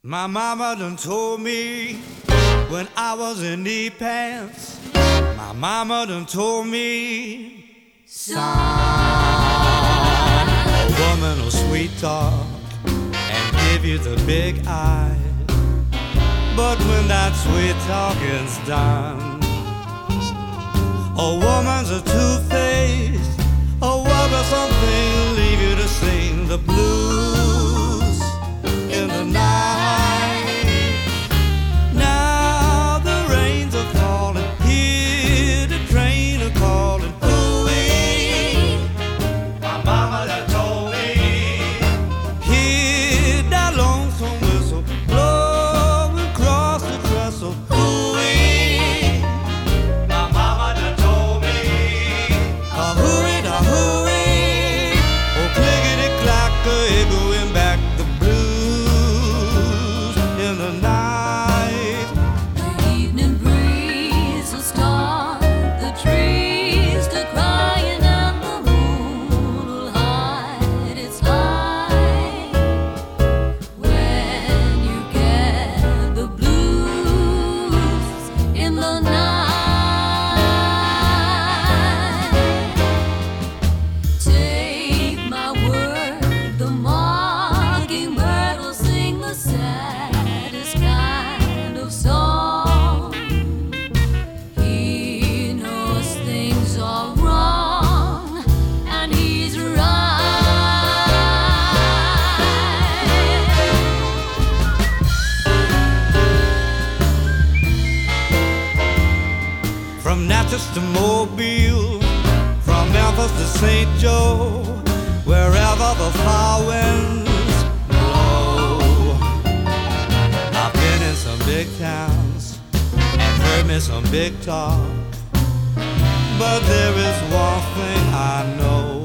My mama done told me when I was in knee pants. My mama done told me, son, a woman will sweet talk and give you the big eye. But when that sweet talking's done, a woman's a two-faced, a woman something leave you to sing the blues in the night. Now the rains are falling, hear the train a calling. Ooh-wee, my mama that told me, hear that lonesome whistle blowing across the trestle. Ooh-wee, my mama that told me, a-hooey, da-hooey, oh clickety-clacker, echoing back the blues in the night. The evening breeze will start the trees to crying, and the moon will hide its light. When you get the blues in the night, take my word, the mockingbird will sing the saddest kind of song. He knows things are wrong, and he's right. From Natchez to Mobile, from Memphis to St. Joe, wherever the far winds blow. I've been in some big towns and heard me some big talk, but there is one thing I know.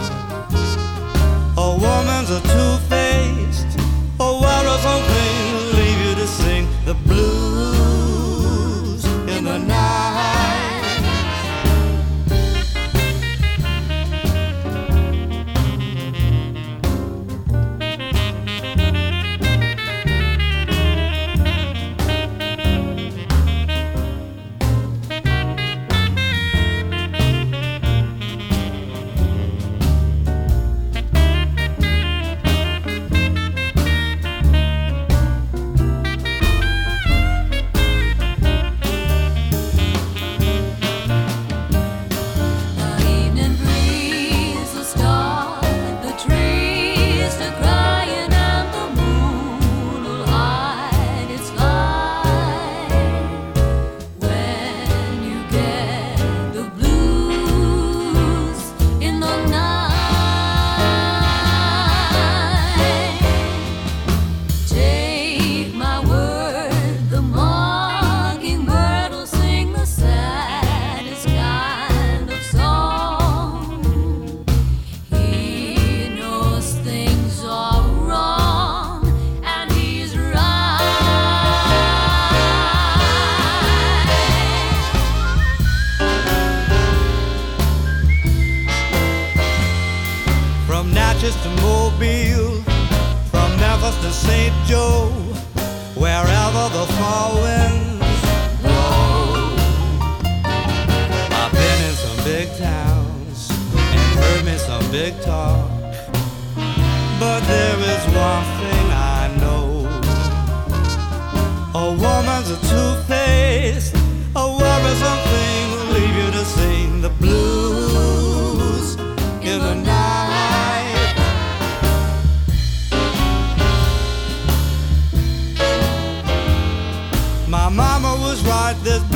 A woman's a two-faced, a world something leave you to sing the blues in the night. The evening breeze will start the trees to crying, and the moon will hide its light. When you get the blues in the night, take my word, the mockingbird will sing the saddest kind of song. He knows things are wrong, and he's right. From Natchez to Mobile, from Memphis to St. Joe, wherever the far winds blow. I've been in some big towns and heard me some big talk, but there is one thing I know. A woman's a two-faced, a worry something will leave you to sing the blues in the night. My mama was right, this